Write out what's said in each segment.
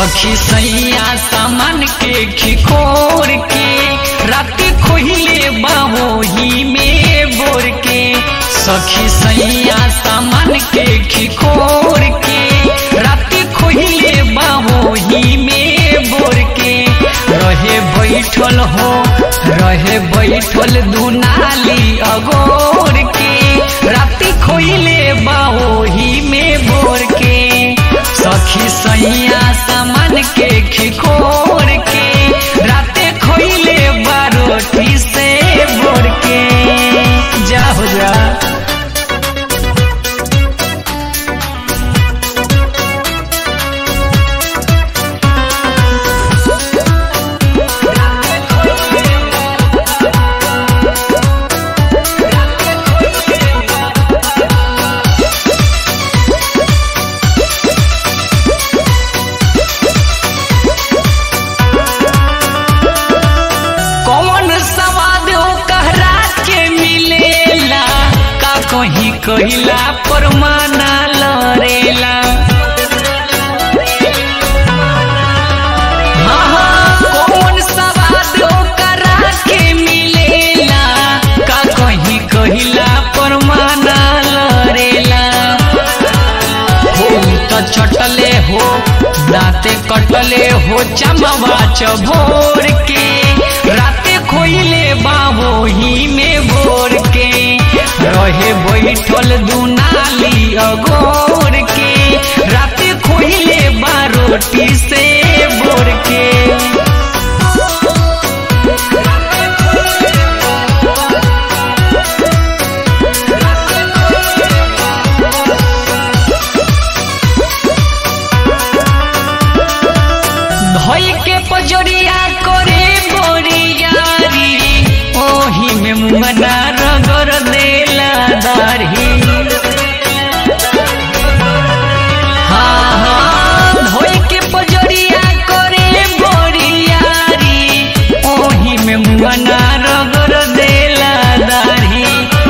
सखी सैया सामान के खिकोर के रात खोहिले बाहोही में बोर के। सखी सैया सामान के खिकोर के रात खोहिले बाहोही में बोर के। रहे बैठल दुनाली अगोर के रात खोहिले बाहोही में बोर के। सखी सैया सामान के खिकोर के राते खोइले बारोठी से बोर के। जा हो जा कहीं कहिला पर माना लड़ेला। कौन सवाद करा के मिलेला का कहीं कहिला पर माना लड़ेला। हो तो चटले हो दाते कटले हो चमवा चभोर के राते खोइले बाहोही में भोर के। रहे बैठल दुनाली अगोर के राते खोइले बारोटी से बोर के। धोई के पजरिया करे बोरियारी ओही में मुंगना रगड़ देला दाढ़ी। हाँ धोई के पजरिया करे बोरियारी ओही में मुंगना रगड़ देला दाढ़ी।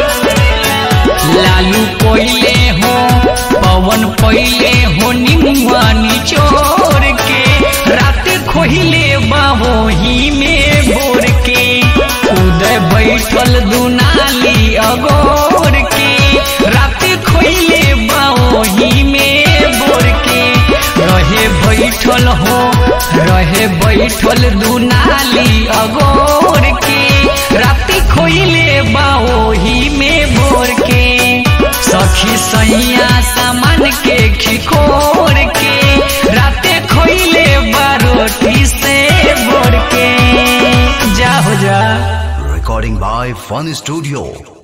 लालू पहिले हो पवन पहिले हो निमुआ निचोर के रात खोहिले बाहोही में बोर के। उदय बैठल दुनाली अगोर के रात खोइले बाहोही में बोर के। रहे बैठल दुनाली अगोर के रात खोइले बाहोही में बोर के। सखी सैया सामान के खिकोर के राते खोइले बारोठी से बोर के। जा हो जा Recording by Fun Studio.